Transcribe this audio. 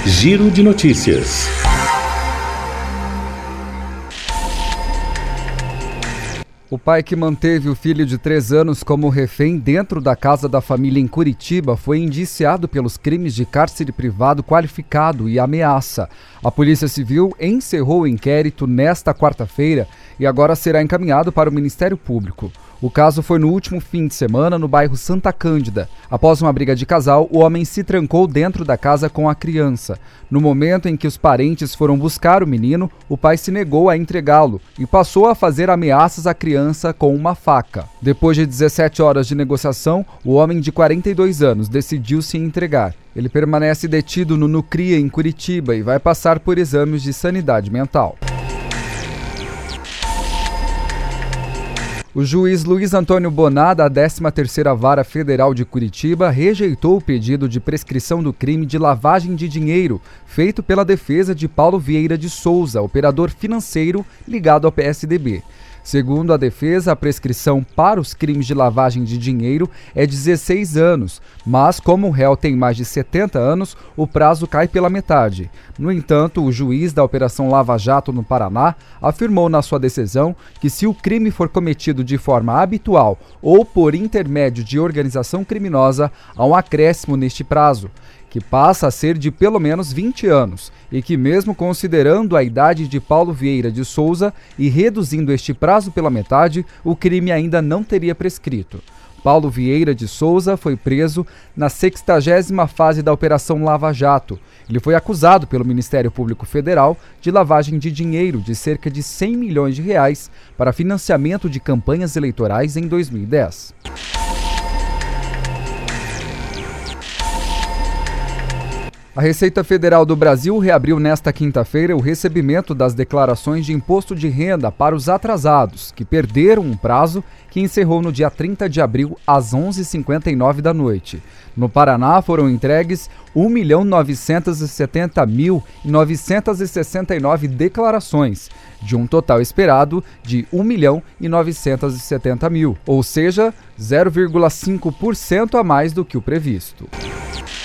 Giro de Notícias. O pai que manteve o filho de 3 anos como refém dentro da casa da família em Curitiba foi indiciado pelos crimes de cárcere privado qualificado e ameaça. A Polícia Civil encerrou o inquérito nesta quarta-feira e agora será encaminhado para o Ministério Público. O caso foi no último fim de semana no bairro Santa Cândida. Após uma briga de casal, o homem se trancou dentro da casa com a criança. No momento em que os parentes foram buscar o menino, o pai se negou a entregá-lo e passou a fazer ameaças à criança com uma faca. Depois de 17 horas de negociação, o homem de 42 anos decidiu se entregar. Ele permanece detido no Nucria, em Curitiba, e vai passar por exames de sanidade mental. O juiz Luiz Antônio Boná, da 13ª Vara Federal de Curitiba, rejeitou o pedido de prescrição do crime de lavagem de dinheiro feito pela defesa de Paulo Vieira de Souza, operador financeiro ligado ao PSDB. Segundo a defesa, a prescrição para os crimes de lavagem de dinheiro é 16 anos, mas como o réu tem mais de 70 anos, o prazo cai pela metade. No entanto, o juiz da Operação Lava Jato no Paraná afirmou na sua decisão que se o crime for cometido de forma habitual ou por intermédio de organização criminosa, há um acréscimo neste prazo, que passa a ser de pelo menos 20 anos, e que mesmo considerando a idade de Paulo Vieira de Souza e reduzindo este prazo pela metade, o crime ainda não teria prescrito. Paulo Vieira de Souza foi preso na 60ª fase da Operação Lava Jato. Ele foi acusado pelo Ministério Público Federal de lavagem de dinheiro de cerca de 100 milhões de reais para financiamento de campanhas eleitorais em 2010. A Receita Federal do Brasil reabriu nesta quinta-feira o recebimento das declarações de imposto de renda para os atrasados, que perderam um prazo que encerrou no dia 30 de abril, às 11h59 da noite. No Paraná foram entregues 1.970.969 declarações, de um total esperado de 1.970.000, ou seja, 0,5% a mais do que o previsto.